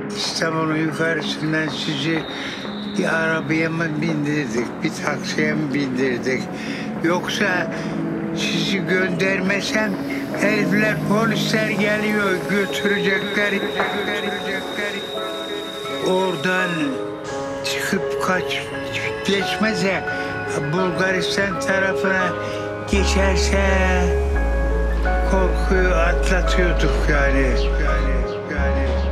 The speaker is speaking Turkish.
İstanbul'un yukarısından sizi bir arabaya mı bindirdik, bir taksiye mi bindirdik? Yoksa sizi göndermesem herifler, polisler geliyor, götürecekler. Oradan çıkıp geçmese, Bulgaristan tarafına geçerse korkuyu atlatıyorduk yani.